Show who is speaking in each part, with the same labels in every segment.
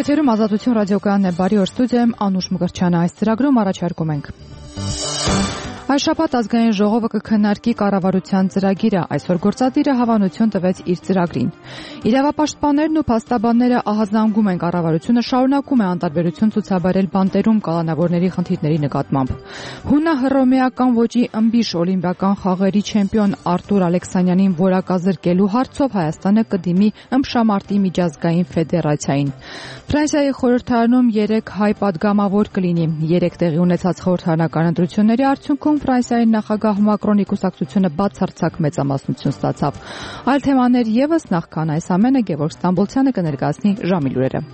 Speaker 1: Եթերում Ազատություն ռադիոկայանն է, բարի օր, ստուդիայում Անուշ Մկրտչյանը, այս ծրագրում առաջարկում ենք. Այս շաբաթ ազգային ժողովը կքննարկի կառավարության ծրագիրը, այսօր գործադիրը հավանություն տվեց իր ծրագրին։ Իրավապաշտպաններն ու փաստաբանները ահազանգում են կառավարությունը շարունակում է անտարբերություն ցուցաբերել բանտերում կալանավորների խնդիրների նկատմամբ։ Հունա-հռոմեական ոճի ըմբիշ օլիմպիական խաղերի չեմպիոն Արտուր Ալեքսանյանին որակազրկելու հարցով Հայաստանը կդիմի ըմբշամարտի միջազգային ֆեդերացիային։ Ֆրանսիայի խորհրդարանում 3 հայ պատգամավոր կլինի։ 3 տեղի ունեցած խորհրդարանական ընտրությունների արդյունքում Ֆրանսիայի նախագահ Մակրոնի կուսակցությունը բացարձակ մեծամասնություն ստացավ։ Այլ թեմաներ ևս, նախքան այս ամենը Գևորգ Ստամբոլցյանը կներկայացնի ժամի լուրերը։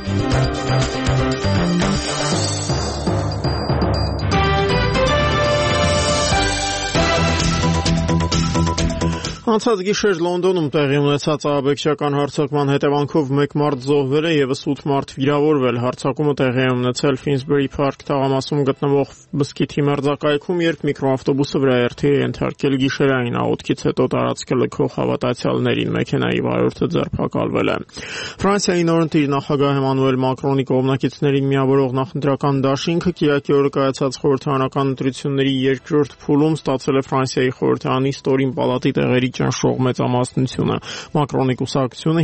Speaker 2: Անցած գիշեր Լոնդոնում տեղի ունեցած ահաբեկչական հարձակման հետևանքով 1 մարդ զոհվել է և 8 մարդ վիրավորվել։ Հարձակումը տեղի է ունեցել Ֆինսբերի Փարք թաղամասում գտնվող Բսկիթի մերձակայքում, երբ միկրոավտոբուսը վրաերթի է ենթարկել գիշերային աղոթքից հետո տարածքը լքող հավատացյալներին։ Մեքենայի վարորդը ձերբակալվել է։ Ֆրանսիայի նորընտիր նախագահ Էմանուել Մակրոնի կողմնակիցներին միավորող նախընտրական դաշինքը կիրակի օրը կայացած խորհրդարանական ընտրությունների երկրորդ փուլում ստացել է Ֆրանսիայի խորհրդարանի ստորին պալատի տեղերի ճնշող մեծամասնությունը։ Մակրոնի կուսակցությունը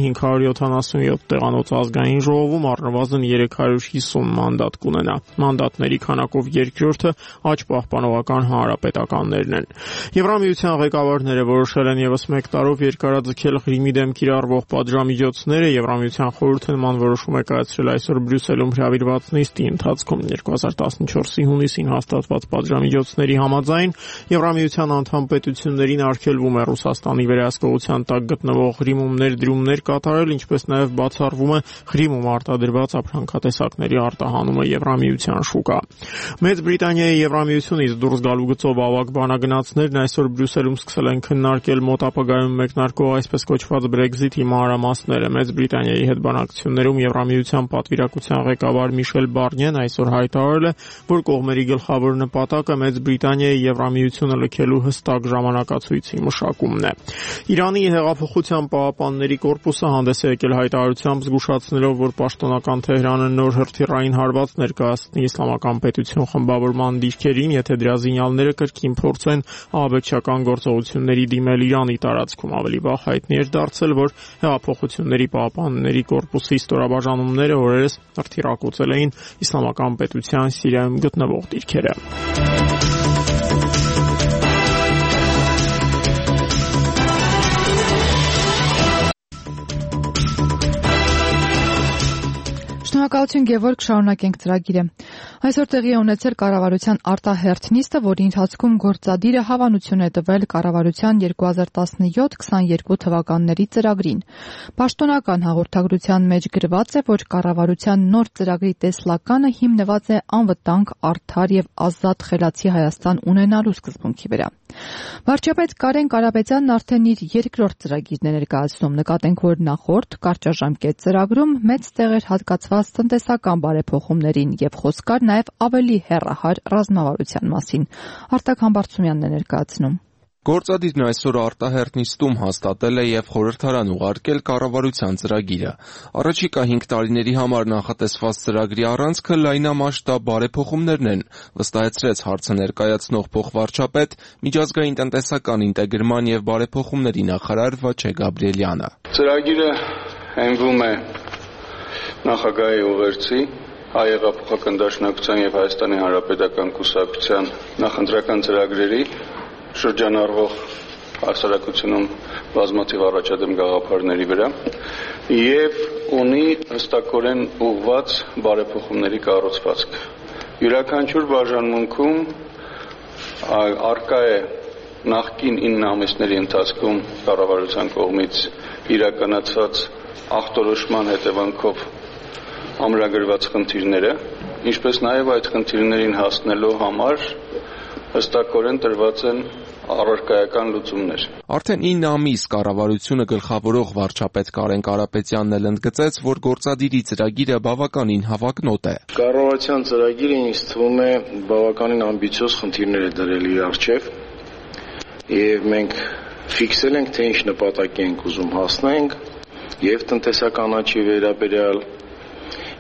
Speaker 2: 577 տեղանոց ազգային ժողովում առնվազն 350 մանդատ կունենա։ Մանդատների քանակով երկրորդը աջ պահպանողական հանրապետականներն են։ Եվրամիության ղեկավարները որոշել են ևս 1 տարով երկարաձգել Ղրիմի դեմ կիրառվող պատժամիջոցները։ Եվրամիության խորհուրդը նման որոշում է կայացրել այսօր Բրյուսելում հրավիրված նիստի ընթացքում։ 2014-ի հունիսին հաստատված պատժամիջոցների համաձայն Եվրամիության անդամ պետություններին արգելվում է Ռուսաստանի վերահսկողության տակ գտնվող Ղրիմում ներդրումներ կատարել, ինչպես նաև բացառվում է Ղրիմում արտադրված ապրանքատեսակների արտահանումը Եվրամիության շուկա։ Մեծ Բրիտանիայի Եվրամիությունից դուրս գալու գծով ավագ բանագնացներն այսօր Բրյուսելում սկսել են քննարկել մոտ ապագայում մեկնարկող այսպես կոչված Brexit-ի մանրամասները։ Մեծ Բրիտանիայի հետ բանակցություններում Եվրամիության պատվիրակության ղեկավար Միշել Բարնիեն այսօր հայտարարել է, որ կողմերի գլխավոր նպատակը Մեծ Բրիտանիայի Եվրամիությունը լքելու հստակ ժամանակացույցի մշակումն է։ Իրանի հեղափոխության պահապանների կորպուսը հանդես է եկել հայտարարությամբ զգուշացնելով, որ պաշտոնական Թեհրանը նոր հրթիռային հարված ներկայացնի իսլամական պետություն խմբավորման դիրքերին, եթե դրա զինյալները կրկին փորձեն ահաբեկչական գործողությունների դիմել Իրանի տարածքում։ Ավելի վաղ հայտնի էր դարձել, որ հեղափոխությունների պահապանների կորպուսի ստորաբաժանումները օրերս հրթիռակոծել էին իսլամական պետության Սիրիայում գտնվող դիրքերը։
Speaker 1: Շնորհակալություն Գևորգ, շարունակենք ծրագիրը։ Այսօր տեղի է ունեցել կառավարության արտահերթ նիստը, որի ընթացքում գործադիրը հավանություն է տվել կառավարության 2017-22 թվականների ծրագրին։ Պաշտոնական հաղորդագրության մեջ գրված է, որ կառավարության նոր ծրագրի տեսլականը հիմնված է անվտանգ, արդար եւ ազատ խելացի Հայաստան ունենալու սկզբունքի վրա։ Վարչապետ Կարեն Կարապետյանն արդեն իր երկրորդ ծրագիրն է ներկայացնում։ Նկատենք, որ նախորդ կարճաժամկետ ծրագրում մեծ տեղ էր հատկացված տնտեսական բարեփոխումներին եւ խոսք կար նաեւ ավելի հեռահար ռազմավարության մասին։ Արտակ Համբարձումյանն է ներկայացնում։
Speaker 3: Գործադիրն այսօր արտահերթ նիստում հաստատել է եւ խորհրդարան ուղարկել կառավարության ծրագիրը։ Առաջիկա 5 տարիների համար նախատեսված ծրագրի առանցքը լայնամասշտաբ բարեփոխումներն են, վստահեցրեց հարցը ներկայացնող փոխվարչապետ, միջազգային տնտեսական ինտեգրման եւ բարեփոխումների նախարար Վաչե Գաբրիելյանը։
Speaker 4: Ծրագիրը հենվում է նախագահի ուղերձի, Հայ հեղափոխական դաշնակցության եւ Հայաստանի Հանրապետական կուսակցության նախընտրական ծրագրերի շրջանառվող հասարակությունում բազմաթիվ առաջադեմ գաղափարների վրա եւ ունի հստակորեն ուղղված բարեփոխումների կառուցվածք։ Յուրաքանչյուր բաժանմունքում արկա է նախկին 9 ամիսների ընթացքում կառավարության կողմից իրականացված ախտորոշման հետևանքով ամրագրված խնդիրները, ինչպես նաև այդ խնդիրներին հասնելու համար հստակորեն տրված են առարկայական լուծումներ։
Speaker 3: Արդեն 9 ամիս կառավարությունը գլխավորող վարչապետ Կարեն Կարապետյանն էլ ընդգծեց, որ գործադիրի ծրագիրը բավականին հավակնոտ է։
Speaker 5: Կառավարության ծրագիրը ինձ թվում է բավականին ամբիցիոզ խնդիրներ է դրել իր առջև, եւ մենք ֆիքսել ենք, թե ինչ նպատակի ենք ուզում հասնենք, եւ տնտեսական աճի վերաբերյալ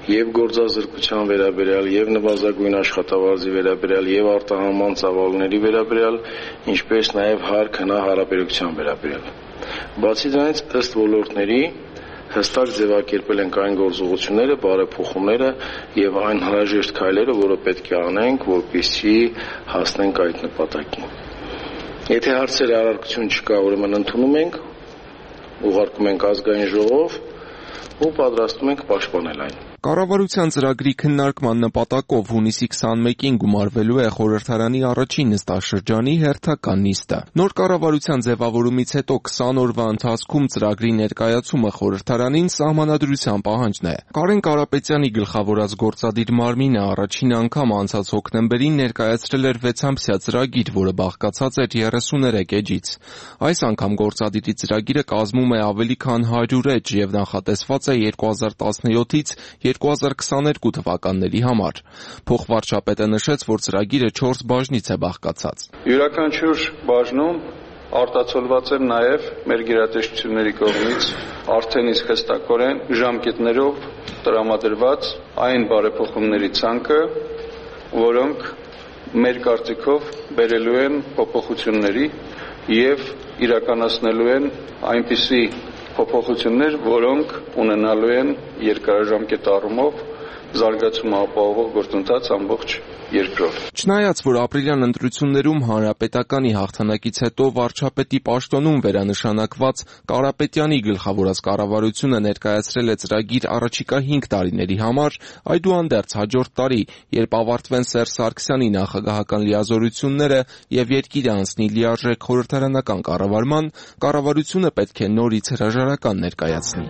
Speaker 5: եւ գործազրկության վերաբերյալ, եւ նվազագույն աշխատավարձի վերաբերյալ, եւ արտահանման ծավալների վերաբերյալ, ինչպես նաեւ հարկ-հնա հարաբերության վերաբերյալ։ Բացի դրանից, ըստ ոլորտների հստակ ձևակերպել ենք այն գործողությունները, բարեփոխումները եւ այն անհրաժեշտ քայլերը, որը պետք է անենք, որպեսզի հասնենք այդ նպատակին։ Եթե հարցերի առարկություն չկա, ուրեմն ընդունում ենք, ուղարկում ենք ազգային ժողով ու պատրաստում ենք պաշտպանել այն։
Speaker 3: Կառավարության ծրագրի քննարկման նպատակով հունիսի 21-ին գումարվելու է խորհրդարանի առաջին նստաշրջանի հերթական նիստը։ Նոր կառավարության ձևավորումից հետո 20 օրվա ընթացքում ծրագրի ներկայացումը խորհրդարանին սահմանադրության պահանջն է։ Կարեն Կարապետյանի գլխավորած գործադիր մարմինը առաջին անգամ անցած հոկտեմբերին ներկայացրել էր 6-ամսյա ծրագիր, որը բաղկացած էր 33 էջից։ Այս անգամ գործադիրի ծրագիրը կազմում է ավելի քան 100 էջ եւ նախատեսված է 2017-ից 2022 թվականների համար։ Փոխվարչապետը նշեց, որ ծրագիրը 4 բաժնից է բաղկացած։
Speaker 4: Յուրաքանչյուր բաժնում արտացոլված է նաև մեր գերատեսչությունների կողմից արդեն իսկ հստակորեն ժամկետներով տրամադրված այն բարեփոխումների ցանկը, որոնք մեր կարծիքով բերելու են փոփոխությունների եւ իրականացնելու են այնպիսի փոփոխություններ, որոնք ունենալու են երկարաժամկետ առումով զարգացում ապահովող գործընթաց ամբողջ երկրով։
Speaker 3: Չնայած, որ ապրիլյան ընտրություններում հանրապետականի հաղթանակից հետո վարչապետի պաշտոնում վերանշանակված Կարապետյանի գլխավորած կառավարությունը ներկայացրել է ծրագիր առաջիկա 5 տարիների համար, այդուհանդերձ հաջորդ տարի, երբ ավարտվեն Սերժ Սարգսյանի նախագահական լիազորությունները եւ երկիրը անցնի լիարժեք խորհրդարանական կառավարման, կառավարությունը պետք է նորից հրաժարական ներկայացնի։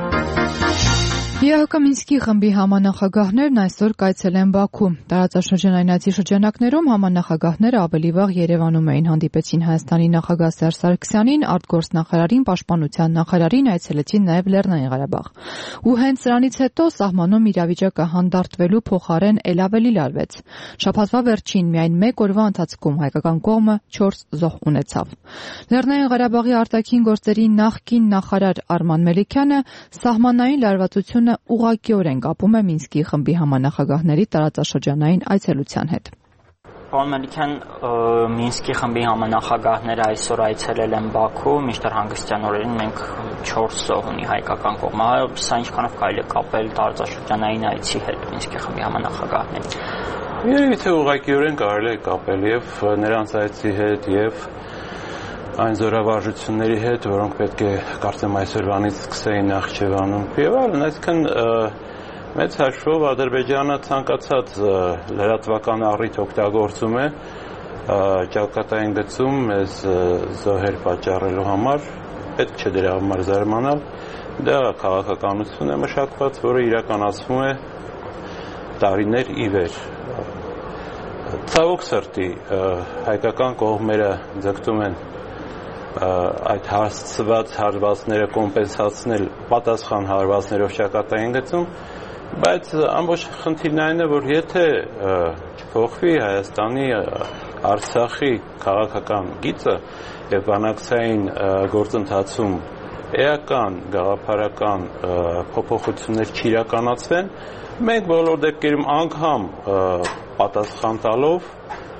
Speaker 1: ԵՀԿ Մինսկի խմբի համանախագահներն այսօր կայցել են Բաքու։ Տարածաշրջանային այցի շրջանակներում համանախագահները ավելի վաղ Երևանում էին, հանդիպեցին Հայաստանի նախագահ Սերժ Սարգսյանին, արտգործնախարարին, պաշտպանության նախարարին, այցելեցին նաև Լեռնային Ղարաբաղ։ Ու հենց սրանից հետո սահմանում իրավիճակը հանդարտվելու փոխարեն ել ավելի լարվեց։ Շաբաթվա վերջին միայն 1 օրվա ընթացքում հայկական կողմը 4 զոհ ունեցավ։ Լեռնային Ղարաբաղի արտաքին գործերի նախկին նախարար Արման Մելիքյանը սահմանային լարվածությունը ուղղակիորեն կապում է Մինսկի խմբի համանախագահների տարածաշրջանային այցելության հետ։
Speaker 6: Պարոն Մելիքյան, Մինսկի խմբի համանախագահները այսօր այցելել են Բաքու, մինչդեռ հանգստյան օրերին մենք 4 զոհ ունի հայկական կողմը։ Սա ինչքանով կարելի է կապել տարածաշրջանային այցի հետ Մինսկի խմբի համանախագահների։
Speaker 7: Եթե ուղղակիորեն կարելի է կապել եւ նրանց այցի հետ եւ այն զորավարժությունների հետ, որոնք պետք է կարծեմ այսօրվանից սկսեին Նախճեվանում եւ այլն, այսինքն մեծ հաշվով Ադրբեջանը ցանկացած լրատվական առիթ օգտագործում է ճակատային գծում մեզ զոհեր պատճառելու համար, պետք չէ դրա համար զարմանալ, դա քաղաքականություն է մշակված, որը իրականացվում է տարիներ ի վեր։ Ցավոք սրտի հայկական կողմերը ձգտում են այդ հասցված հարվածները կոմպենսացնել պատասխան հարվածներով ճակատային գծում, բայց ամբողջ խնդիրն այն է, որ եթե չփոխվի Հայաստանի Արցախի քաղաքական գիծը եւ բանակցային գործընթացում էական գաղափարական փոփոխություններ չիրականացվեն, մենք բոլոր դեպքերում անգամ պատասխան տալով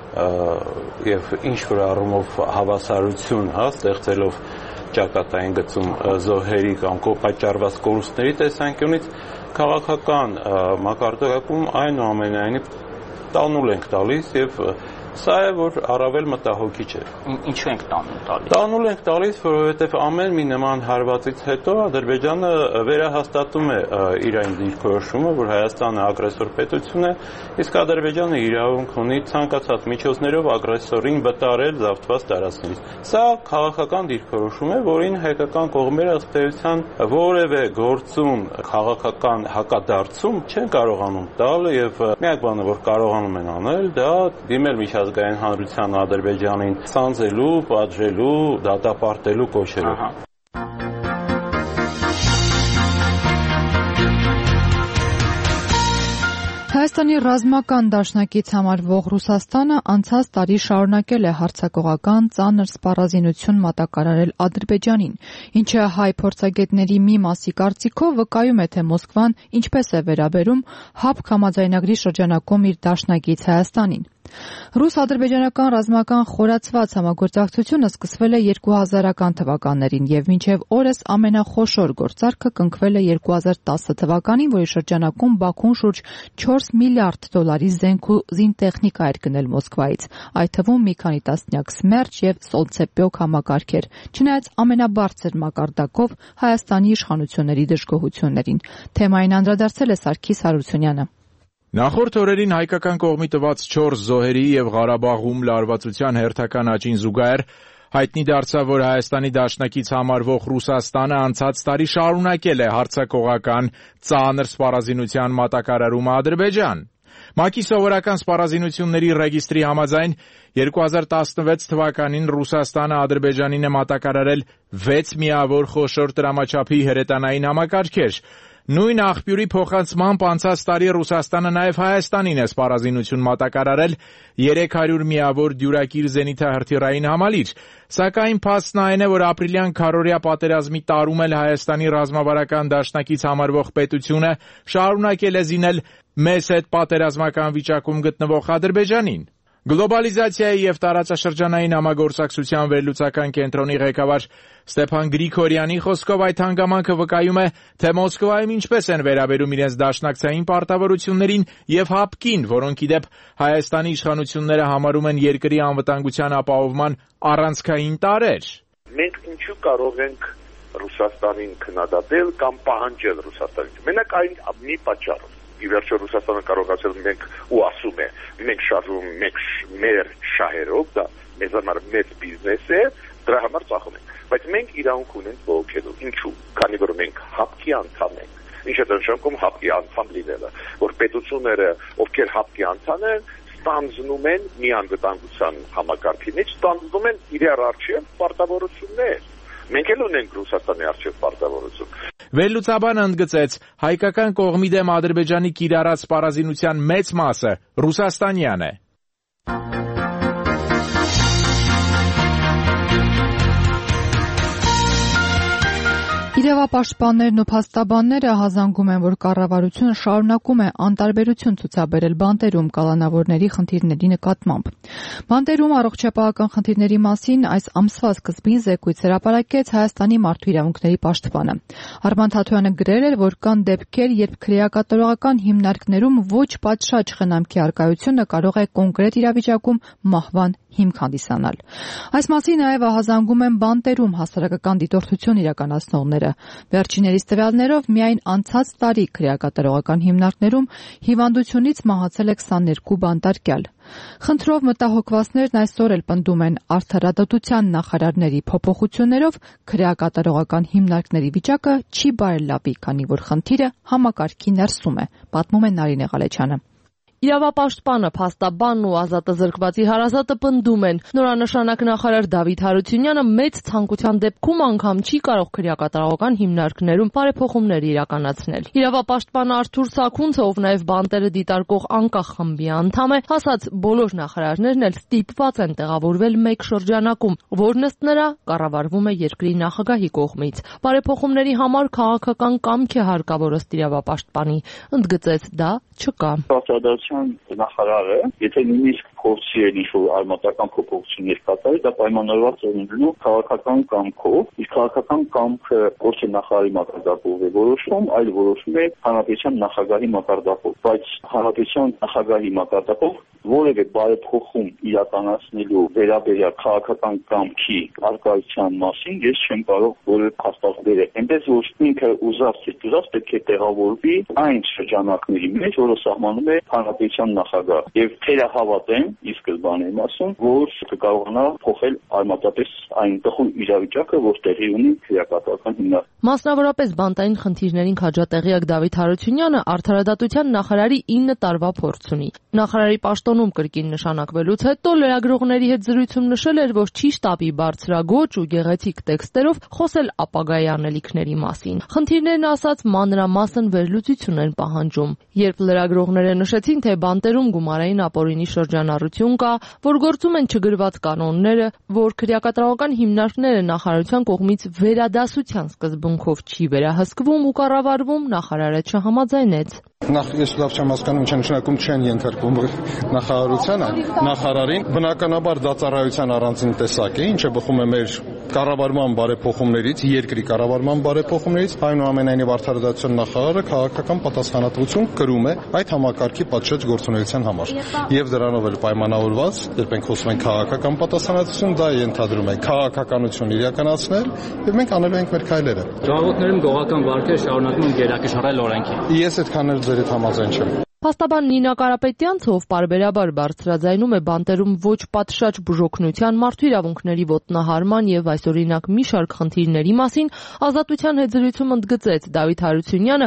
Speaker 7: եւ ինչ որ առումով հավասարություն ստեղծելով ճակատային գծում զոհերի կամ պատճառված կորուստների տեսանկյունից քաղաքական մակարդակում այնուամենայնիվ տանուլ ենք տալիս եւ սա է որ առավել մտահոգիչ է։
Speaker 6: Ինչու ենք տանուլ տալիս։
Speaker 7: Տանուլ ենք տալիս, որովհետեւ ամեն մի նման հարվածից հետո Ադրբեջանը վերահաստատում է իր այն դիրքորոշումը, որ Հայաստանը ագրեսոր պետություն է, իսկ Ադրբեջանը իրավունք ունի ցանկացած միջոցներով ագրեսորին վտարել զավթված տարածքներից։ Սա քաղաքական դիրքորոշում է, որին հայկական կողմերը ըստ էության որևէ գործում քաղաքական հակադարձում չեն կարողանում տալ եւ միակ բանը, որ կարողանում են անել, դա դիմել միջազգային հանրության Ադրբեջանին սանձելու, պատժելու, դատապարտելու կոչերով։
Speaker 1: Հայաստանի ռազմական դաշնակից համարվող Ռուսաստանը անցած տարի շարունակել է հարձակողական ծանր սպառազինություն մատակարարել Ադրբեջանին, ինչը հայ փորձագետների մի մասի կարծիքով վկայում է, թե Մոսկվան ինչպես է վերաբերում ՀԱՊԿ համաձայնագրի շրջանակում իր դաշնակից Հայաստանին։ Ռուս-ադրբեջանական ռազմական խորացված համագործակցությունը սկսվել է 2000-ական թվականներին եւ մինչեւ օրս ամենախոշոր գործարքը կնքվել է 2010 թվականին, որի շրջանակում Բաքուն շուրջ 4 միլիարդ դոլարի զենք ու զինտեխնիկա էր գնել Մոսկվայից, այդ թվում մի քանի տասնյակ Սմերջ եւ Սոլցեպյոկ համակարգեր, չնայած ամենաբարձր մակարդակով Հայաստանի իշխանությունների դժգոհություններին։ Թեմային անդրադարձել է Սարգիս Հարությունյանը։
Speaker 8: Նախորդ օրերին հայկական կողմի տված 4 զոհերի եւ Ղարաբաղում լարվածության հերթական աճին զուգահեռ հայտնի դարձավ, որ Հայաստանի դաշնակից համարվող Ռուսաստանը անցած տարի շարունակել է հարձակողական ծանր սպառազինության մատակարարումը Ադրբեջան։ ՄԱԿ-ի սովորական սպառազինությունների ռեգիստրի համաձայն 2016 թվականին Ռուսաստանը Ադրբեջանին է մատակարարել 6 միավոր խոշոր տրամաչափի հրետանային համակարգեր։ Նույն աղբյուրի փոխանցմամբ անցած տարի Ռուսաստանը նաև Հայաստանին է սպառազինություն մատակարարել 300 միավոր դյուրակիր զենիթահրթիռային համալիր, սակայն փաստն այն է, որ ապրիլյան քառօրյա պատերազմի տարում էլ Հայաստանի ռազմավարական դաշնակից համարվող պետությունը շարունակել է զինել մեզ հետ պատերազմական վիճակում գտնվող Ադրբեջանին։ Գլոբալիզացիայի եւ տարածաշրջանային համագործակցության վերլուծական կենտրոնի ղեկավար Ստեփան Գրիգորյանի խոսքով այդ հանգամանքը վկայում է, թե Մոսկվայում ինչպես են վերաբերում իրենց դաշնակցային պարտավորություններին եւ ՀԱՊԿ-ին, որոնք ի դեպ Հայաստանի իշխանությունները համարում են երկրի անվտանգության ապահովման առանցքային տարրեր։
Speaker 9: Մենք ինչու կարող ենք Ռուսաստանին քննադատել կամ պահանջել Ռուսաստանից։ Մենակ այն մի պատճառով։ Ի վերջո Ռուսաստանը կարողացել մենք ու ասում է մենք շարժում ենք մեր շահերով, դա մեզ համար մեծ բիզնես է, դրա համար ծախում ենք, բայց մենք իրավունք ունենք բողոքելու։ Ինչու՞։ Քանի որ մենք ՀԱՊԿ-ի անդամ ենք։ Ինչ է նշանակում ՀԱՊԿ-ի անդամ լինելը, որ պետությունները, ովքեր ՀԱՊԿ-ի անդամ են, ստանձնում են մի անվտանգության համակարգի մեջ, ստանձնում են իրար առջև պարտավորություններ։ Մենք էլ ունենք Ռուսաստանի առջև պարտավորություն։
Speaker 8: Վերլուծաբանը ընդգծեց, հայկական կողմի դեմ Ադրբեջանի կիրառած սպառազինության մեծ մասը ռուսաստանյան է։
Speaker 1: Իրավապաշտպաններն ու փաստաբանները հազանգում են, որ կառավարությունը շարունակում է անտարբերություն ցուցաբերել բանտերում կալանավորների խնդիրների նկատմամբ։ Բանտերում առողջապահական խնդիրների մասին այս ամսվա սկզբին զեկույց հրապարակեց Հայաստանի մարդու իրավունքների պաշտպանը։ Արման Թաթոյանը գրել էր, որ կան դեպքեր, երբ քրեակատարողական հիմնարկներում ոչ պատշաճ խնամքի առկայությունը կարող է կոնկրետ իրավիճակում մահվան հիմք հանդիսանալ։ Այս մասին նաև ահազանգում են բանտերում հասարակական դիտորդություն իրականացնողները։ Վերջիներիս տվյալներով միայն անցած տարի քրեակատարողական հիմնարկներում հիվանդությունից մահացել է 22 բանտարկյալ։ Խնդրով մտահոգվածներն այսօր էլ պնդում են արդարադատության նախարարների փոփոխություններով քրեակատարողական հիմնարկների վիճակը չի բարելավի, քանի որ խնդիրը համակարգի ներսում է, պատմում է Նարինե Ղալեչյանը։
Speaker 10: Իրավապաշտպանը, փաստաբանն ու ազատազրկվածի հարազատը պնդում են, նորանշանակ նախարար Դավիթ Հարությունյանը մեծ ցանկության դեպքում անգամ չի կարող քրեակատարողական հիմնարկներում բարեփոխումներ իրականացնել։ Իրավապաշտպան Արթուր Սաքունցը, ով նաև բանտերը դիտարկող անկախ խմբի անդամ է, ասաց, բոլոր նախարարներն էլ ստիպված են տեղավորվել մեկ շրջանակում, որն ըստ նրա կառավարվում է երկրի նախագահի կողմից։ Բարեփոխումների համար քաղաքական կամք է հարկավոր ըստ իրավապաշտպանի, ընդգծեց դա չկա։
Speaker 11: Նախարարը, եթե նույնիսկ փորձի է ինչ-որ արմատական փոփոխություններ կատարել, դա պայմանավորված է լինելու քաղաքական կամքով, իսկ քաղաքական կամքը ոչ թե նախարարի մակարդակով է որոշվում, այլ որոշվում է հանրապետության նախագահի մակարդակով, բայց հանրապետության նախագահի մակարդակով որևէ բարեփոխում իրականացնելու վերաբերյալ քաղաքական կամքի արկայության մասին ես չեմ կարող որևէ փաստաղ բերել։ Այնպես որ ինքը ուզած պետք է տեղավորվի այն շրջանակների մեջ, որը սահմանում է հանրապետության նախագահ, եւ թերահավատեմ, ի սկզբանե եմ ասում, որ կկարողանա փոխել արմատապես այն տխուր իրավիճակը, որ տեղի ունի քրեակատարական հիմնարկում։
Speaker 10: Մասնավորապես բանտային խնդիրներին քաջատեղյակ Դավիթ Հարությունյանը արդարադատության նախարարի 9 տարվա փորձ ունի։ Նախարարի պաշտոնում կրկին նշանակվելուց հետո լրագրողների հետ զրույցում նշել էր, որ չի շտապի բարձրագոչ ու գեղեցիկ տեքստերով խոսել ապագայի անելիքների մասին։ Խնդիրներն ասած մանրամասն վերլուծություն են պահանջում։ Երբ լրագրողները նշեցին, թե բանտերում գումարային ապօրինի շրջանառություն կա, որ գործում են չգրված կանոնները, որ քրեակատարողական հիմնարկները նախարարության կողմից վերադասության սկզբունքով չի վերահսկվում ու կառավարվում, նախարարը չհամաձայնեց։
Speaker 12: Նախ ես լավ չեմ հասկանում, ինչ նշանակում չեն ենթարկվում նախարարությանը, նախարարին, բնականաբար դա ծառայության առանձին տեսակ է, ինչը բխում է մեր կառավարման բարեփոխումներից, երկրի կառավարման բարեփոխումներից, այնուամենայնիվ արդարադատության նախարարը քաղաքական պատասխանատվություն կրում է այդ համակարգի պատշաճ գործունեության համար։ Եվ դրանով էլ պայմանավորված, երբ մենք խոսում ենք քաղաքական պատասխանատվություն, դա ենթադրում է քաղաքականություն իրականացնել, եւ մենք անելու ենք մեր քայլերը։
Speaker 13: Ժողովուրդներում գողական վարկեր շարունակում են գերակշռել օրենքին։
Speaker 12: Ես այդքան էլ ձեր հետ համաձայն չեմ։
Speaker 10: Փաստաբան Նինա Կարապետյանցը, ով պարբերաբար բարձրաձայնում է բանտերում ոչ պատշաճ բուժօգնության, մարդու իրավունքների ոտնահարման եւ այսօրինակ մի շարք խնդիրների մասին, Ազատության հետ զրույցում ընդգծեց Դավիթ Հարությունյանը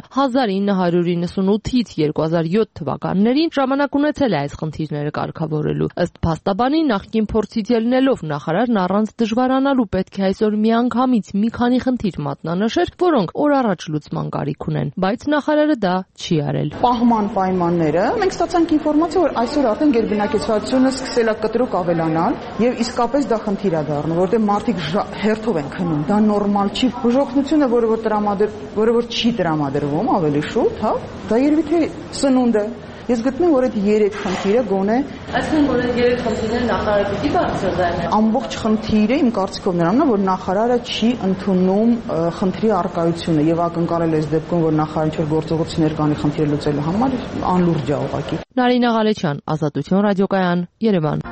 Speaker 10: 1998-ից 2007 թվականներին ժամանակ ունեցել է այս խնդիրները կարգավորելու։ Ըստ փաստաբանի, նախկին փորձից ելնելով նախարարն առանց դժվարանալու պետք է այսօր միանգամից մի քանի խնդիր մատնանշեր, որոնք օր առաջ լուծման կարիք ունեն, բայց նախարարը դա չի արել։
Speaker 14: Պահման պայմանները, մենք ստացանք ինֆորմացիա, որ այսօր արդեն գերբնակեցվածությունը սկսել է կտրուկ ավելանալ եւ իսկապես դա խնդիր է դառնում, որտեղ մարդիկ հերթով են քնում։ Դա նորմալ չի։ Բուժօգնությունը, որը որ չի տրամադրվում ավելի շուտ, հա, դա երևի թե սնունդ է։ Ես գտնում եմ, որ այդ 3 խնդիրը գոնե,
Speaker 10: այսինքն որ այդ 3 խնդիրները նախարարը պիտի բարձրացնի։
Speaker 14: Ամբողջ խնդիրը իմ կարծիքով նրանն է, որ նախարարը չի ընդունում խնդրի առկայությունը եւ ակնկալել այս դեպքում, որ նախարարը ինչ-որ գործողություններ կանի խնդիրը լուծելու համար, անլուրջ է ուղղակի։
Speaker 10: Նարինա Ղալեչյան, Ազատություն ռադիոկայան, Երևան։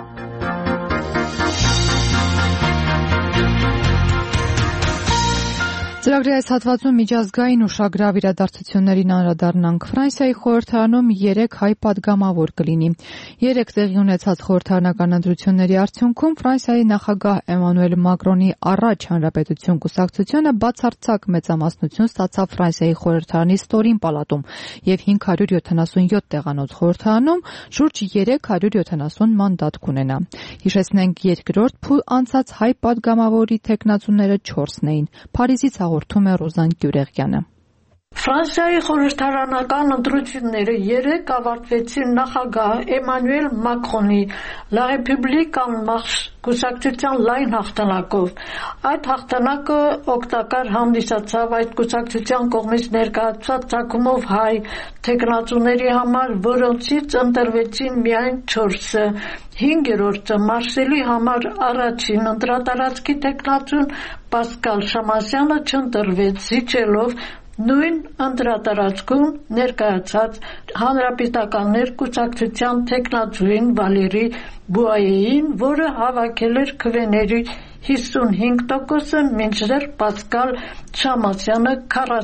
Speaker 1: Ծրագրի այս հատվածում միջազգային ուշագրավ իրադարձություններին անդրադառնանք։ Ֆրանսիայի խորհրդարանում 3 հայ падգամավոր կլինի։ 3 տեղի ունեցած խորհրդարանական ընտրությունների արդյունքում Ֆրանսիայի նախագահ Էմանուել Մակրոնի առաջ հանրապետություն կուսակցությունը բացարձակ մեծամասնություն ստացավ Ֆրանսիայի խորհրդարանի ստորին պալատում եւ 577 տեղանոց խորհրդարանում շուրջ 370 մանդատ կունենա։ Հիշեցնենք, երկրորդ փուլ անցած հայ падգամավորի թեկնածուները 4-ն էին։ Փարիզից հաղորդում է Ռոզան Գյուրեղյանը։
Speaker 15: Ֆրանսիայի խորհրդարանական ընտրությունները 3 ավարտվեցին նախագահ Էմանուել Մակրոնի La République en Marche կուսակցության լայն հաղթանակով։ Այդ հաղթանակը օգտակար հանդիսացավ այդ կուսակցության կողմից ներկայացված ցակումով հայ թեկնածուների համար, որոնցից ընտրվեցին միայն 4-ը։ 5-րդը Մարսելի համար առաջին ընտրատարածքի թեկնածուն Պասկալ Շամասյանը չընտրվեց, զիջելով նույն ընտրատարածքում ներկայացած հանրապետականներ կուսակցության թեկնածուին Վալերի Բուայեին, որը հավաքել էր քվեների 55%-ը, մինչդեռ Պասկալ Շամասյանը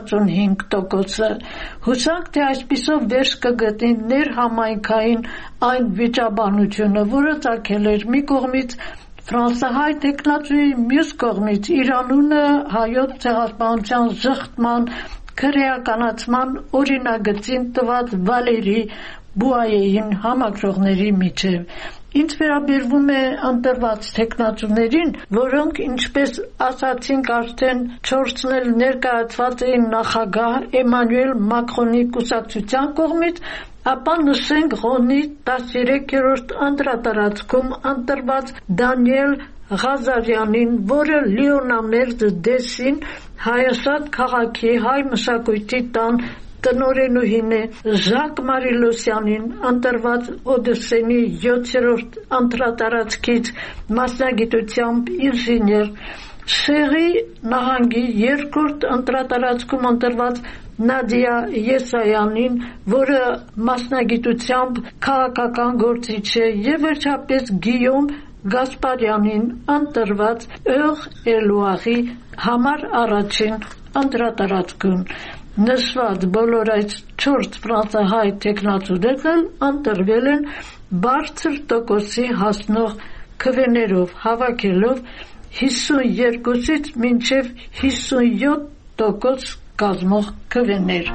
Speaker 15: 45%-ը։ Հուսանք, թե այսպիսով վերջ կգտնի ներհամայնքային այն վիճաբանությունը, որը ծագել էր մի կողմից ֆրանսահայ թեկնածուի, մյուս կողմից իր անունը հայոց ցեղասպանության զղջման, քրեականացման օրինագծին տված Վալերի Բուայեին համակրողների միջև։ Ինչ վերաբերվում է ընտրված թեկնածուներին, որոնք, ինչպես ասացինք, արդեն 4-ն էլ ներկայացված էին նախագահ Էմանուել Մակրոնի կուսակցության կողմից, ապա նշենք Ռոնի 13-րդ ընտրատարածքում ընտրված Դանիել Ղազարյանին, որը Լիոնամերձ Դեսին Հայաստան քաղաքի հայ մշակույթի տան տնօրենուհին է, Ժակ Մարիլոսյանին, ընտրված Օդեսենի 7-րդ ընտրատարածքից մասնագիտությամբ ինժեներ, Շեղի նահանգի 2-րդ ընտրատարածքում ընտրված Նադիա Եսայանին, որը մասնագիտությամբ քաղաքական գործիչ է, եւ վերջապես Գիյոմ Գասպարյանին, ընտրված Էլուաղի համար առաջին ընտրատարածքում։ Նշված բոլոր այդ 4 ֆրանսահայ թեկնածուներն ընտրվել են բարձր տոկոսի հասնող քվեներով, հավաքելով 52-ից մինչև տոկոս կազմող քվեներ։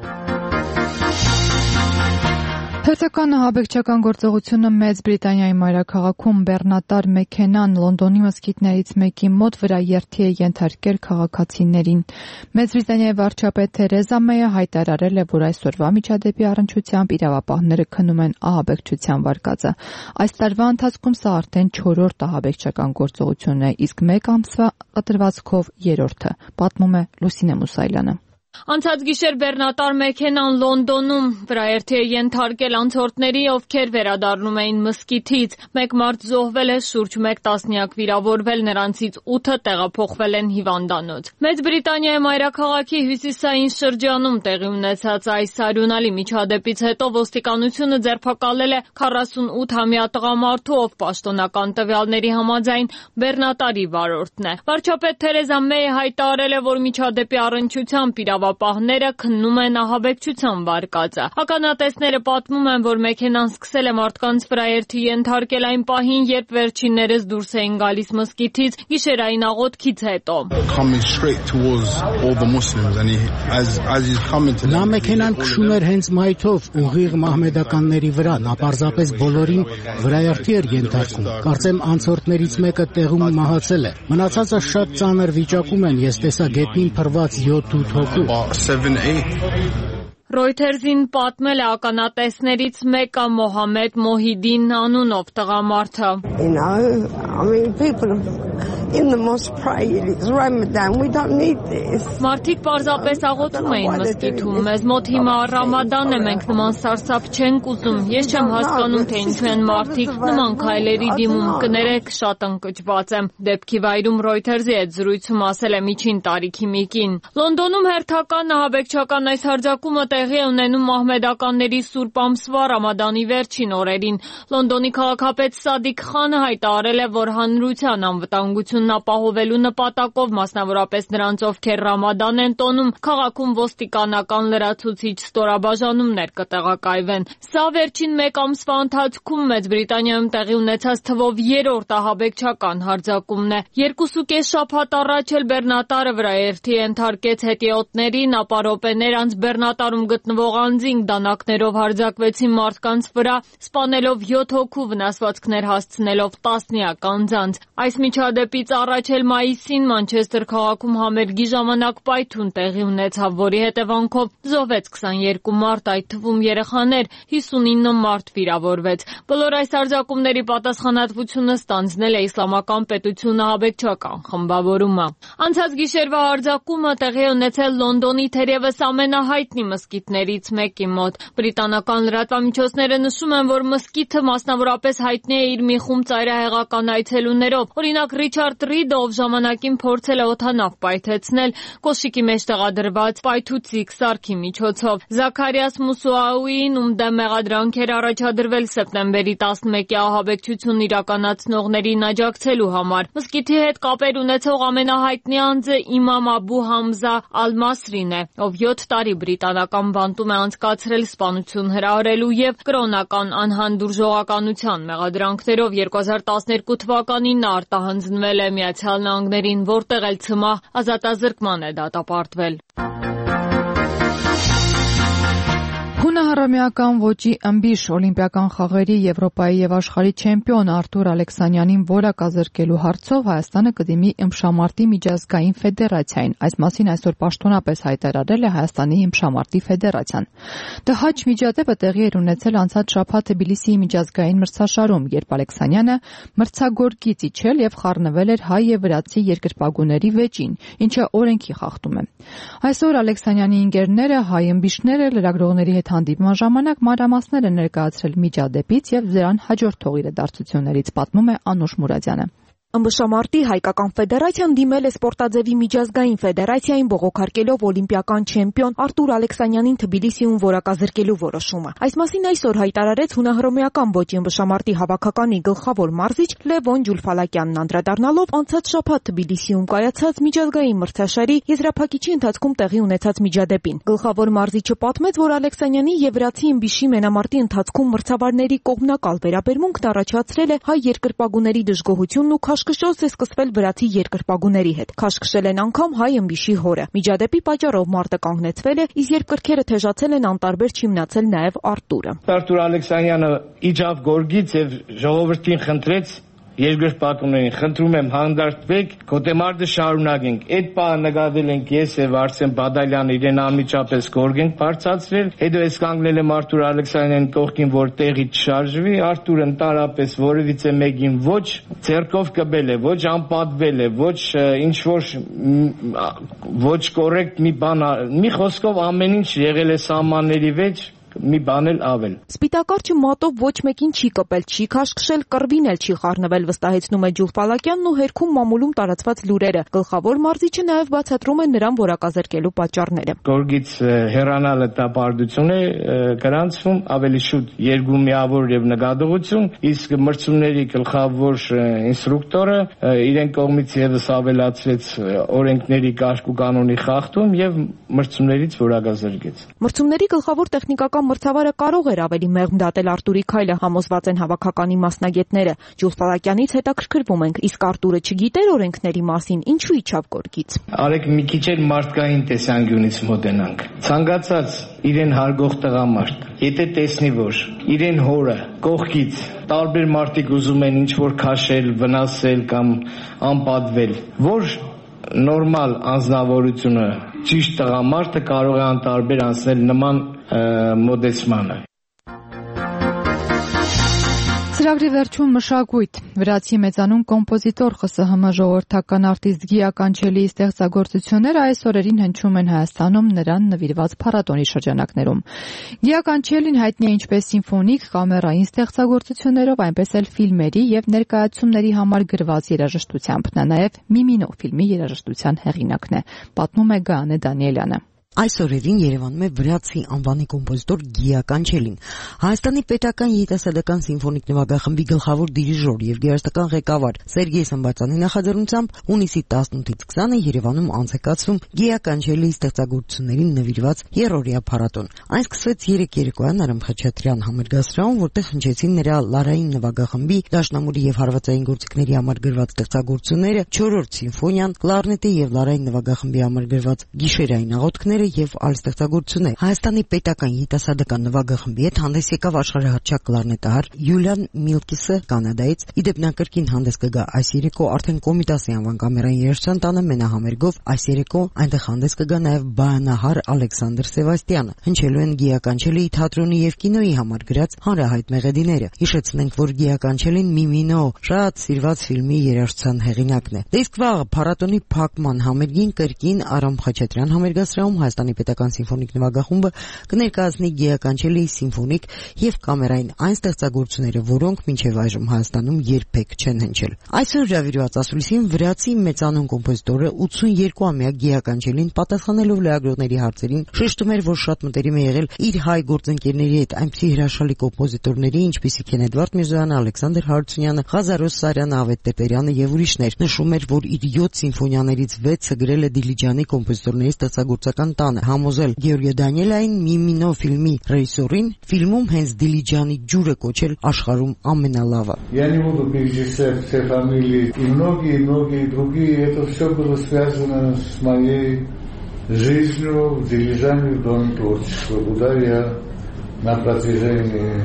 Speaker 1: Հերթական ահաբեկչական գործողությունը Մեծ Բրիտանիայի մայրաքաղաքում բեռնատար մեքենան Լոնդոնի մզկիթներից մեկի մոտ վրաերթի է ենթարկել քաղաքացիներին։ Մեծ Բրիտանիայի վարչապետ Թերեզա Մեյը հայտարարել է, որ այսօրվա միջադեպի առնչությամբ իրավապահները քննում են ահաբեկչության վարկածը։ Այս տարվա ընթացքում սա արդեն 4-րդ ահաբեկչական գործողությունն է, իսկ մեկ ամսվա կտրվածքով 3-րդը, պատմում է Լուսինե Մուսայելյանը։
Speaker 16: Անցած գիշեր բեռնատար մեքենան Լոնդոնում վրաերթի է ենթարկել անցորդների, ովքեր վերադառնում էին մզկիթից։ Մեկ մարդ զոհվել է, շուրջ 1 տասնյակ վիրավորվել, նրանցից 8-ը տեղափոխվել են հիվանդանոց։ Մեծ Բրիտանիայի մայրաքաղաքի հյուսիսային շրջանում տեղի ունեցած այս արյունալի միջադեպից հետո ոստիկանությունը ձերբակալել է 48-ամյա տղամարդու, ով պաշտոնական տվյալների համաձայն բեռնատարի վարորդն է։ Վարչապետ Թերեզա Մեյը հայտարարել է, որ միջադեպի առնչությամբ իրավապահները քննում են ահաբեկչության վարկածը։ Ականատեսները պատմում են, որ մեքենան սկսել է մարդկանց վրաերթի ենթարկել այն պահին, երբ վերջիններս դուրս էին գալիս մզկիթից գիշերային աղոթքից հետո։
Speaker 17: Նա մեքենան քշում էր հենց մայթով ուղիղ մահմեդականների վրա, նա պարզապես բոլորին վրաերթի էր ենթարկում։ Կարծեմ անցորդներից մեկը տեղում մահացել է։ Մնացածը շատ ծանր վիճակում են, ես տեսա գետնին փռված 7-8 հոգու։
Speaker 16: Ռոյթերզին պատմել է ականատեսներից մեկը Մոհամեդ Մոհիդին անունով տղամարդը։ Մարդիկ պարզապես աղոթում էին մզկիթում, մեզ մոտ հիմա ռամադան է, մենք նման սարսափ չենք ուզում, ես չեմ հասկանում, թե ինչու են մարդիկ նման քայլերի դիմում, կներեք, շատ ընկճված եմ, դեպքի վայրում Ռոյթերզի հետ զրույցում ասել է միջին տարիքի մի կին։ Լոնդոնում հերթական ահաբեկչական այս հարձակումը տեղի է ունենում մահմեդականների Սուրբ ամսվա ռամադանի վերջին օրերին։ Լոնդոնի քաղաքապետ Սադիկ Խանը հայտարարել է, որ հանրության անվտանգությունն ապահովելու նպատակով, մասնավորապես նրանց, ովքեր ռամադան են տոնում, քաղաքում ոստիկանական լրացուցիչ ստորաբաժանումներ կտեղակայվեն։ Սա վերջին մեկ ամսվա ընթացքում Մեծ Բրիտանիայում տեղի ունեցած թվով 3-րդ ահաբեկչական հարձակումն է։ 2.5 շաբաթ առաջ էլ բեռնատարը վրաերթի ենթարկեց հետիոտներին, ապա րոպեներ անց բեռնատարում գտնվող անձինք դանակներով հարձակվեցին մարդկանց վրա, սպանելով 7 հոգու, վնասվածքներ հասցնելով տասնյակ անձանց։ Այս միջադեպից առաջ էլ մայիսին Մանչեսթեր քաղաքում համերգի ժամանակ պայթուն տեղի ունեցավ, որի հետևանքով զոհվեց 22 մարդ, այդ թվում երեխաներ, 59 մարդ վիրավորվեց։ Բոլոր այս հարձակումների պատասխանատվությունը ստանձնել է Իսլամական պետությունը ահաբեկչական խմբավորումը։ Անցած գիշերվա հարձակումը տեղի է ունեցել Լոնդոնի թերևս ամենահայտնի մզկիթներից մեկի մոտ։ Բրիտանական լրատվամիջոցները նշում են, որ մզկիթը մասնավորապես հայտնի է իր մի խումբ ծայրահեղական այցելուներով։ Օրինակ Ռիչարդ Ռիդը, ով ժամանակին փորձել է օդանավ պայթեցնել կոշիկի մեջ տեղադրված պայթուցիկ սարքի միջոցով։ Զաքարիաս Մուսուաուին, ում դեմ մեղադրանք էր առաջադրվել սեպտեմբերի 11-ի ահաբեկչություն իրականացնողներին աջակցելու համար։ Մզկիթի հետ կապեր ունեցող ամենահայտնի անձը Իմամ Աբու Համզա Ալ-Մասրին է, ով 7 տարի բրիտանական բանտում է անցկացրել սպանություն հրահրելու եւ կրոնական անհանդուրժողականության մեղադրանքներով 2012 թվականին նա արտահանձնվել է Միացյալ Նահանգներին, որտեղ էլ ցմահ ազատազրկման է դատապարտվել։
Speaker 1: Հունահռամեական ոճի ըմբիշ օլիմպիական խաղերի Եվրոպայի եւ աշխարհի չեմպիոն Արտուր Ալեքսանյանին որակազրկելու հարցով Հայաստանը կդիմի ըմբշամարտի միջազգային ֆեդերացիային։ Այս մասին այսօր պաշտոնապես հայտարարել է Հայաստանի ըմբշամարտի ֆեդերացիան։ Տհաճ միջադեպը տեղի էր ունեցել անցած շաբաթ Թբիլիսիի միջազգային մրցաշարում, երբ Ալեքսանյանը մրցագորգից իջել եւ խառնվել էր հայ եւ վրացի երկրպագուների վեճին, ինչը օրենքի խախտում է։ Այսօր Ալեքսանյանի ընկերները, հայ ըմբիշները լրագրողների հետ հանդիպման ժամանակ մանրամասներ են ներկայացրել միջադեպից եւ դրան հաջորդող իրադարձություններից, պատմում է Անուշ Մուրադյանը։
Speaker 18: Ըմբշամարտի հայկական ֆեդերացիան դիմել է սպորտաձևի միջազգային ֆեդերացիային բողոքարկելով օլիմպիական չեմպիոն Արտուր Ալեքսանյանին Թբիլիսիում որակազրկելու որոշումը։ Այս մասին այսօր հայտարարեց հունահռոմեական ոճի ըմբշամարտի հավաքականի գլխավոր մարզիչ Լևոն Ջուլֆալակյանն, անդրադառնալով անցած շաբաթ Թբիլիսիում կայացած միջազգային մրցաշարի եզրափակիչի ընթացքում տեղի ունեցած միջադեպին։ Գլխավոր մարզիչը պատմեց, որ Ալեքսանյանի եւ վրացի ըմբիշի մենամարտի ընթացքում մրցավարների կողմնակալ վերաբերմունքն առաջացրել է հայ երկրպագուների դժգոհությունն ու Քաշքշոց է սկսվել վրացի երկրպագուների հետ։ Քաշքշել են անգամ հայ ըմբիշի հորը։ Միջադեպի պատճառով մարտը կանգնեցվել է, իսկ երբ կրքերը թեժացել են, անտարբեր չի մնացել նաև Արտուրը։
Speaker 5: Արտուր Ալեքսանյանը իջավ գորգից եւ ժողովրդին խնդրեց երկրպագուներին, խնդրում եմ հանդարտվեք, գոտեմարտը շարունակենք։ Այդ պահը նկատել ենք ես եւ Արսեն Բադալյանը իրեն անմիջապես գորգ ենք բարձրացրել, հետո ես կանգնել եմ Արտուր Ալեքսանյանի կողքին, որ տեղից չշարժվի, Արտուրը ընդհանրապես որևիցե մեկին ոչ ձեռքով կբել է, ոչ անպատվել է, ոչ ինչ որ ոչ կոռեկտ մի բան, մի խոսքով ամեն ինչ եղել է սահմանների մեջ, մի բան էլ ավել։
Speaker 18: Սպիտակարճը մատով ոչ մեկին չի կպել, չի քաշքշել, կռվին էլ չի խառնվել, վստահեցնում է Ջուլպալակյանն ու հերքում մամուլում տարածված լուրերը։ Գլխավոր մարզիչը նաև բացատրում է նրան որակազրկելու պատճառները։
Speaker 5: Գորգից հեռանալը դա պարտություն է գրանցվում, ավելի շուտ երկու-միավոր եւ նկատողություն, իսկ մրցումների գլխավոր ինստրուկտորը իրեն կողմից եւս ավելացրեց օրենքների կարգ ու կանոնի խախտում եւ մրցումներից որակազրկեց։
Speaker 18: Մրցումների գլխավոր տեխնիկական մրցավարը կարող էր ավելի մեղմ դատել Արտուրի քայլը, համոզված են հավաքականի մասնագետները։ Ջուլպալակյանից հետաքրքրվում ենք, իսկ Արտուրը չգիտեր օրենքների մասին, ինչու իջավ գորգից։
Speaker 5: Արեք մի քիչ էլ մարդկային տեսանկյունից մոտենանք։ Ցանկացած իրեն հարգող տղամարդ, եթե տեսնի, որ իրեն հորը կողքից տարբեր մարդիկ ուզում են ինչ որ քաշել, վնասել կամ անպատվել, որ նորմալ անձնավորությունը ճիշտ տղամարդը կարող է անտարբեր անցնել նման մոդեցմանը։
Speaker 1: Ծրագրի վերջում մշակույթ։ Վրացի մեծանուն կոմպոզիտոր ԽՍՀՄ ժողովրդական արտիստ Գիա Կանչելիի ստեղծագործությունները այս օրերին հնչում են Հայաստանում նրան նվիրված փառատոնի շրջանակներում։ Գիա Կանչելին հայտնի է ինչպես սիմֆոնիկ, կամերային ստեղծագործություններով, այնպես էլ ֆիլմերի եւ ներկայացումների համար գրված երաժշտությամբ։ Նա նաեւ Միմինո ֆիլմի երաժշտության հեղինակն է, պատմում է Գանե Դանիելյանը։
Speaker 19: Այս օրերին Երևանում է վրացի անվանի կոմպոզիտոր Գիա Կանչելին, Հայաստանի պետական երիտասարդական սիմֆոնիկ նվագախմբի գլխավոր դիրիժոր եւ գերաստական ղեկավար Սերգեյ Սմբատյանի նախաձեռնությամբ հունիսի 18-ից 20-ը Երևանում անց է կացվում Գիա Կանչելիի ստեղծագործություններին նվիրված երրորդյա փառատոն։ Այն սկսվեց 3 երեկոյան Արամ Խաչատրյան համերգասրահում, որտեղ հնչեցին նրա Լարային նվագախմբի դաշնամուրի եւ հարվածային գործիքների համար գրված ստեղծագործությունները, 4-րդ սիմֆոնիան, կլարնետի եւ Լարային նվագախմբի համար գրված գիշերային աղոթքները եւ այլ ստեղծագործություններ։ Հայաստանի պետական երիտասարդական նվագախմբի հետ հանդես եկավ աշխարհահռչակ կլարնետահար Յուլիան Միլկիսը Կանադայից։ Իդեպ նա կրկին հանդես կգա այս երեկո արդեն Կոմիտասի անվան կամերային երաժշտության տանը մենահամերգով։ Այս երեկո այնտեղ հանդես կգա նաեւ բանահար Ալեքսանդր Սևաստյանը։ Հնչելու են Գիա Կանչելիի թատրոնի եւ կինոյի համար գրած հանրահայտ մեղեդիները։ Հիշեցնենք, որ Գիա Կանչելին Միմինո շատ սիրված ֆիլմի երաժշտության հեղինակն է։ Իսկ վաղը փառատոնի փակման համերգին կրկին Արամ Խաչատրյան համերգասրահում Հայաստանի պետական սիմֆոնիկ նվագախումբը կներկայացնի Գիա Կանչելիի սիմֆոնիկ եւ կամերային այն ստեղծագործությունները, որոնք մինչեւ այժմ Հայաստանում երբեք չեն հնչել։ Այսօր հրավիրված ասուլիսին վրացի մեծանուն կոմպոզիտորը 82-ամյա Գիա Կանչելին պատասխանելով լրագրողների հարցերին շեշտում էր, որ շատ մտերիմ է եղել իր հայ գործընկերների հետ, այնպիսի հրաշալի կոմպոզիտորների, ինչպիսիք են Էդվարդ Միրզոյանը, Ալեքսանդր Հարությունյանը, Ղազարոս Սարյանը, Ավետ Տեպերյանը եւ ուրիշներ։ Նշում էր, որ իր 7 սիմֆոնիաներից 6-ը գրել է Դիլիջանի կոմպոզիտորների ստեղծագործական տանը, համոզել Գեորգիե Դանիելային Միմինո ֆիլմի ռեժիսորին ֆիլմում հենց Դիլիջանի ջուրը կոչել աշխարհում ամենալավը։
Speaker 20: Я не буду перечислять все фамилии и многие другие. Это все было связано с моей жизнью в Дилижане в Доме творчества, куда я на протяжении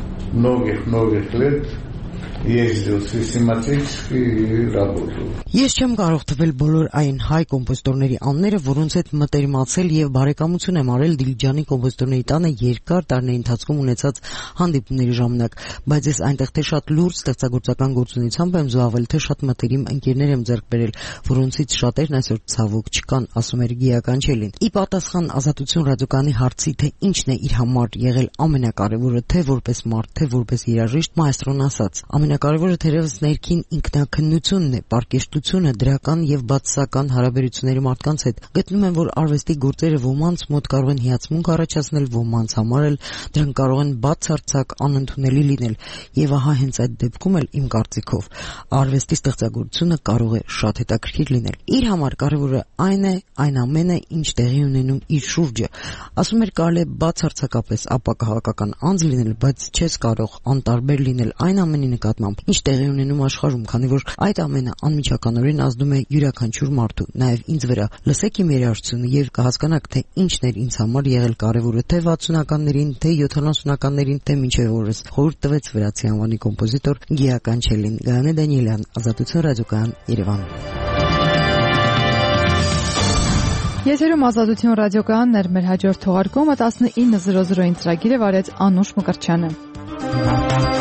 Speaker 20: многих лет ездил систематически и работал.
Speaker 19: Ես չեմ կարող թվել բոլոր այն հայ կոմպոզիտորների անունները, որոնց հետ մտերմացել եւ բարեկամություն եմ արել Դիլիջանի կոմպոզիտորների տանը երկար տարիների ընթացքում ունեցած հանդիպումների ժամանակ, բայց ես այնտեղ թե շատ լուրջ ստեղծագործական գործունեությամբ եմ զբաղվել, թե շատ մտերիմ ընկերներ եմ ձեռք բերել, որոնցից շատերն այսօր ցավոք չկան, ասում էր Գիա Կանչելին։ Ի պատասխան Ազատություն ռադիոկայանի հարցի, թե ինչն է իր համար եղել ամենակարևորը, թե որպես մարդ, թե որպես երաժիշտ, մայստրոն ասաց. ամենակարևորը թերևս ներքին ինքնակնությունն է, պարկեշտությունը, դրական եւ բացասական հարաբերությունների մարդկանց հետ։ Գտնում եմ, որ արվեստի գործերը ոմանց մոտ կարող են հիացմունք առաջացնել, ոմանց համար էլ դրանք կարող են բացարձակ անընդունելի լինել, եւ ահա հենց այդ դեպքում էլ իմ կարծիքով արվեստի ստեղծագործությունը կարող է շատ հետաքրքիր լինել։ Իր համար կարևորը այն է, այն ամենը, ինչ տեղի ունենում իր շուրջը։ Ասում էր, կարելի է բացարձակապես ապակահաղական անձ լինել, բայց չես կարող անտարբեր լինել այն ամենի նկատմամբ, նկատմամբ։ Ինչ տեղի ունենում աշխարհում, քանի որ այդ ամենը անմիջականորեն ազդում է յուրաքանչյուր մարդու, նաև ինձ վրա։ Լսեք իմ երաժշտությունը եւ կհասկանաք, թե ինչն էր ինձ համար եղել կարևորը թե 60-ականներին, թե 70-ականներին, թե մինչև օրս։ Խորհուրդ տվեց վրացի անվանի կոմպոզիտոր Գիա Կանչելին։ Գայանե Դանիելյան, Ազատություն ռադիոկայան, Երևան։
Speaker 1: Եթերում Ազատություն ռադիոկայանն էր, մեր հաջորդ թողարկումը 19:00-ին ծրագիրը վարեց Անուշ Մկրտչյանը։